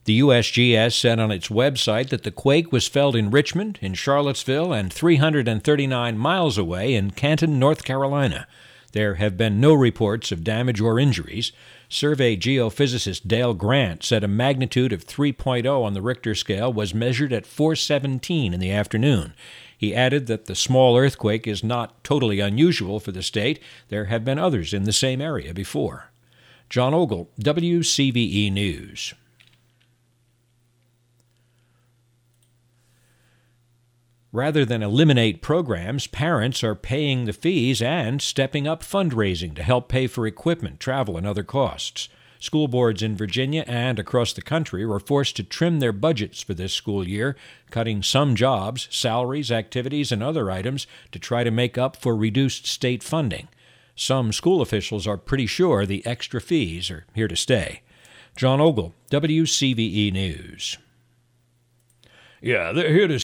The USGS said on its website that the quake was felt in Richmond, in Charlottesville, and 339 miles away in Canton, North Carolina. There have been no reports of damage or injuries. Survey geophysicist Dale Grant said a magnitude of 3.0 on the Richter scale was measured at 4:17 in the afternoon. He added that the small earthquake is not totally unusual for the state. There have been others in the same area before. John Ogle, WCVE News. Rather than eliminate programs, parents are paying the fees and stepping up fundraising to help pay for equipment, travel, and other costs. School boards in Virginia and across the country were forced to trim their budgets for this school year, cutting some jobs, salaries, activities, and other items to try to make up for reduced state funding. Some school officials are pretty sure the extra fees are here to stay. John Ogle, WCVE News. Yeah, they're here to